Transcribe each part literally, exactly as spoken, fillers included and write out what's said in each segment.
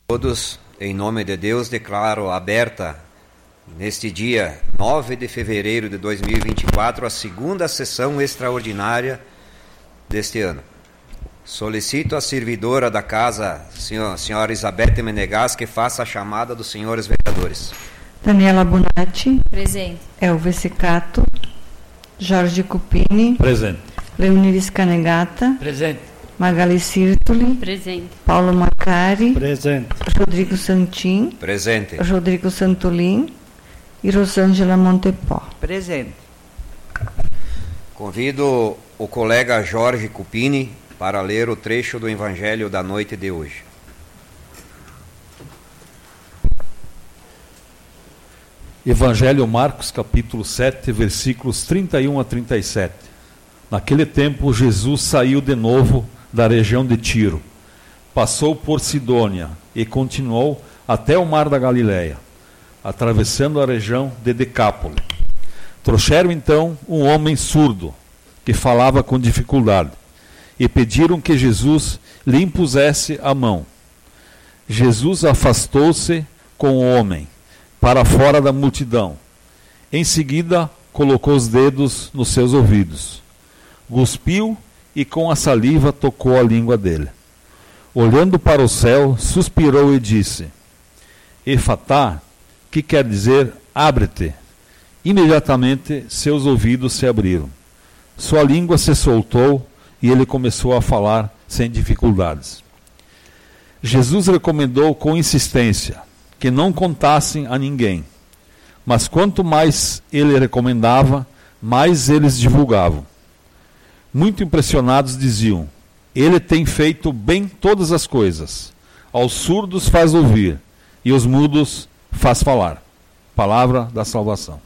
Todos, em nome de Deus, declaro aberta, neste dia nove de fevereiro de dois mil e vinte e quatro, a segunda sessão extraordinária deste ano. Solicito à servidora da casa, senhor, senhora Isabete Menegas, que faça a chamada dos senhores vereadores. Daniela Bonatti. Presente. Elvio Secato. Jorge Cupini. Presente. Leoniris Canegata. Presente. Magali Sirtoli. Presente. Paulo Macari. Presente. Rodrigo Santin. Presente. Rodrigo Santolin. E Rosângela Montepó. Presente. Convido o colega Jorge Cupini para ler o trecho do Evangelho da noite de hoje. Evangelho Marcos, capítulo sete, versículos trinta e um a trinta e sete. Naquele tempo, Jesus saiu de novo da região de Tiro, passou por Sidônia e continuou até o mar da Galileia, atravessando a região de Decápole. Trouxeram então um homem surdo, que falava com dificuldade, e pediram que Jesus lhe impusesse a mão. Jesus afastou-se com o homem, para fora da multidão. Em seguida, colocou os dedos nos seus ouvidos, cuspiu e com a saliva tocou a língua dele. Olhando para o céu, suspirou e disse: Efatá, que quer dizer abre-te. Imediatamente seus ouvidos se abriram. Sua língua se soltou e ele começou a falar sem dificuldades. Jesus recomendou com insistência que não contassem a ninguém. Mas quanto mais ele recomendava, mais eles divulgavam. Muito impressionados diziam: ele tem feito bem todas as coisas. Aos surdos faz ouvir e os mudos faz falar. Palavra da salvação.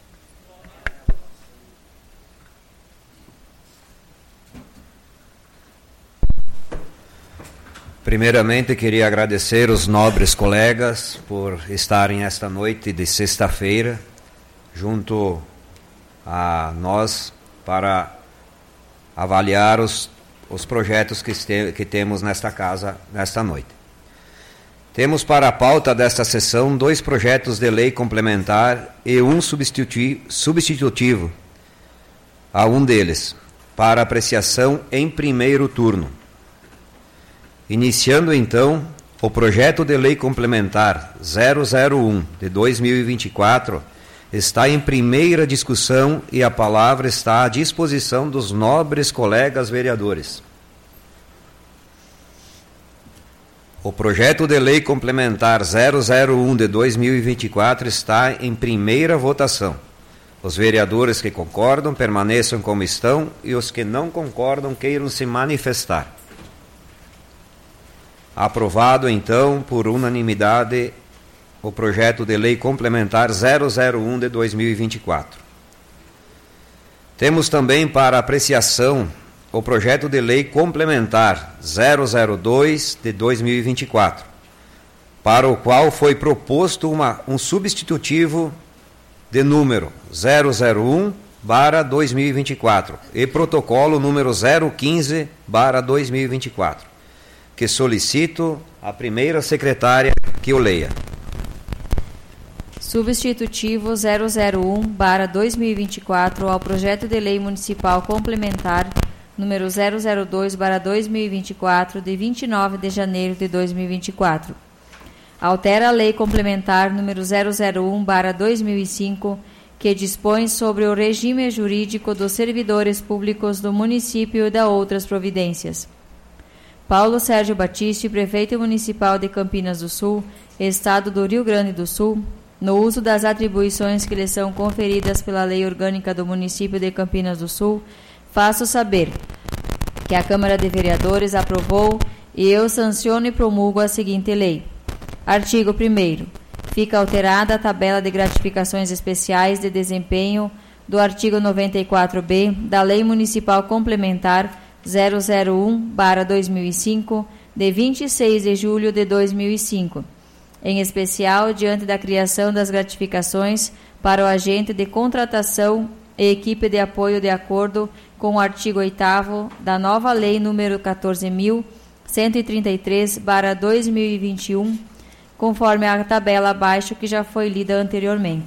Primeiramente, queria agradecer os nobres colegas por estarem esta noite de sexta-feira junto a nós para avaliar os, os projetos que, este, que temos nesta casa nesta noite. Temos para a pauta desta sessão dois projetos de lei complementar e um substitutivo, substitutivo a um deles, para apreciação em primeiro turno. Iniciando então o projeto de lei complementar zero zero um de dois mil e vinte e quatro, está em primeira discussão e a palavra está à disposição dos nobres colegas vereadores. O projeto de lei complementar zero zero um de dois mil e vinte e quatro está em primeira votação. Os vereadores que concordam permaneçam como estão e os que não concordam queiram se manifestar. Aprovado, então, por unanimidade, o projeto de lei complementar zero zero um de dois mil e vinte e quatro. Temos também para apreciação o projeto de lei complementar zero zero dois de dois mil e vinte e quatro, para o qual foi proposto uma, um substitutivo de número zero zero um barra dois mil e vinte e quatro e protocolo número zero quinze barra dois mil e vinte e quatro. Que solicito à primeira secretária que o leia. Substitutivo zero zero um barra dois mil e vinte e quatro ao projeto de lei municipal complementar número zero zero dois barra dois mil e vinte e quatro de vinte e nove de janeiro de dois mil e vinte e quatro. Altera a lei complementar número zero zero um barra dois mil e cinco que dispõe sobre o regime jurídico dos servidores públicos do município e da outras providências. Paulo Sérgio Batiste, prefeito municipal de Campinas do Sul, estado do Rio Grande do Sul, no uso das atribuições que lhe são conferidas pela Lei Orgânica do município de Campinas do Sul, faço saber que a Câmara de Vereadores aprovou e eu sanciono e promulgo a seguinte lei. Artigo primeiro. Fica alterada a tabela de gratificações especiais de desempenho do artigo noventa e quatro B da Lei Municipal Complementar zero zero um barra dois mil e cinco, de vinte e seis de julho de dois mil e cinco, em especial diante da criação das gratificações para o agente de contratação e equipe de apoio de acordo com o artigo oitavo da nova Lei número quatorze mil cento e trinta e três barra dois mil e vinte e um, conforme a tabela abaixo que já foi lida anteriormente.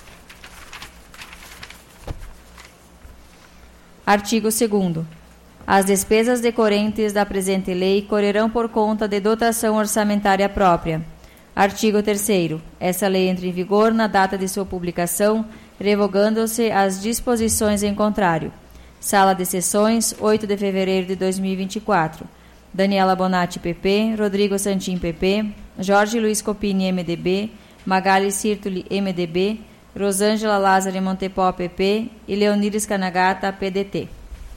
Artigo segundo. As despesas decorrentes da presente lei correrão por conta de dotação orçamentária própria. Artigo terceiro. Essa lei entra em vigor na data de sua publicação, revogando-se as disposições em contrário. Sala de Sessões, oito de fevereiro de dois mil e vinte e quatro. Daniela Bonatti, P P, Rodrigo Santin, P P, Jorge Luiz Copini, M D B, Magali Sirtoli, M D B, Rosângela Lázaro Montepó, P P e Leonides Kanagata, P D T.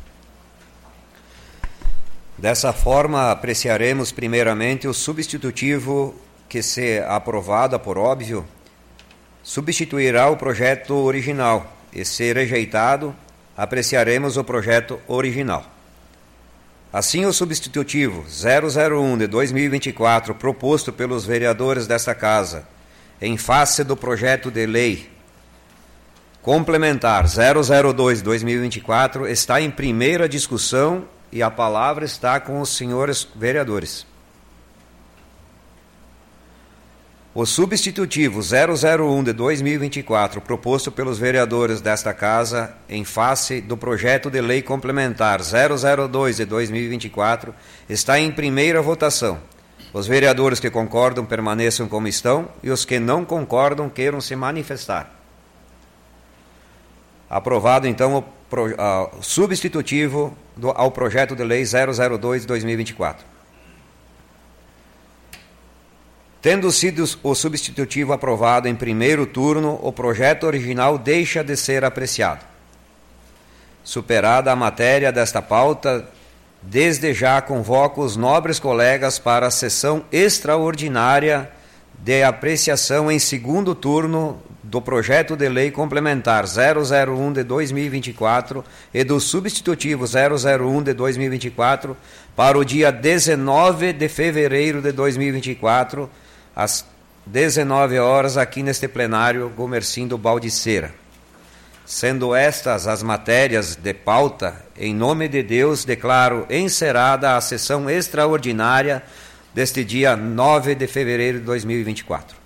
Dessa forma, apreciaremos primeiramente o substitutivo que, se aprovado por óbvio, substituirá o projeto original e, se rejeitado, apreciaremos o projeto original. Assim, o substitutivo zero zero um de dois mil e vinte e quatro, proposto pelos vereadores desta Casa, em face do projeto de lei complementar zero zero dois de dois mil e vinte e quatro, está em primeira discussão e a palavra está com os senhores vereadores. O substitutivo zero zero um de dois mil e vinte e quatro, proposto pelos vereadores desta Casa, em face do projeto de lei complementar zero zero dois de dois mil e vinte e quatro, está em primeira votação. Os vereadores que concordam permaneçam como estão e os que não concordam queiram se manifestar. Aprovado, então, o, pro, uh, o substitutivo do, ao projeto de lei zero zero dois de dois mil e vinte e quatro. Tendo sido o substitutivo aprovado em primeiro turno, o projeto original deixa de ser apreciado. Superada a matéria desta pauta, desde já convoco os nobres colegas para a sessão extraordinária de apreciação em segundo turno do projeto de lei complementar zero zero um de dois mil e vinte e quatro e do substitutivo zero zero um de dois mil e vinte e quatro para o dia dezenove de fevereiro de dois mil e vinte e quatro, às dezenove horas, aqui neste plenário Gomercindo Baldiceira. Sendo estas as matérias de pauta, em nome de Deus, declaro encerrada a sessão extraordinária deste dia nove de fevereiro de dois mil e vinte e quatro.